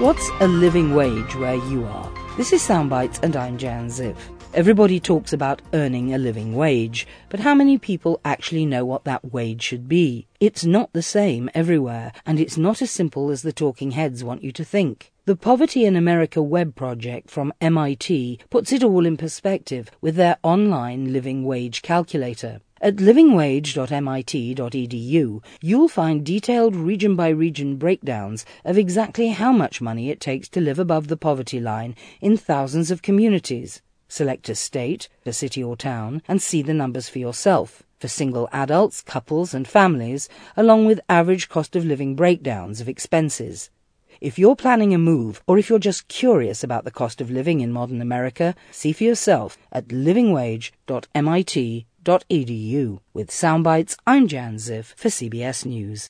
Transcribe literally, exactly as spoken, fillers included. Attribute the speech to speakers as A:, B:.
A: What's a living wage where you are? This is Soundbites and I'm Jan Ziv. Everybody talks about earning a living wage, but how many people actually know what that wage should be? It's not the same everywhere, and it's not as simple as the talking heads want you to think. The Poverty in America web project from M I T puts it all in perspective with their online living wage calculator. At living wage dot M I T dot E D U, you'll find detailed region-by-region breakdowns of exactly how much money it takes to live above the poverty line in thousands of communities. Select a state, a city or town, and see the numbers for yourself, for single adults, couples and families, along with average cost of living breakdowns of expenses. If you're planning a move, or if you're just curious about the cost of living in modern America, see for yourself at living wage dot M I T dot E D U. With Soundbites, I'm Jan Ziv for C B S News.